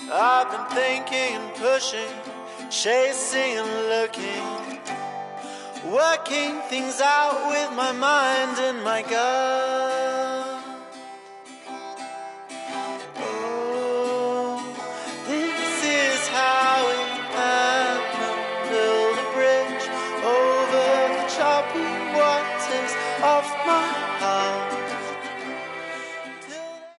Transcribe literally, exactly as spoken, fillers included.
I've been thinking and pushing, chasing and looking, working things out with my mind and my gut.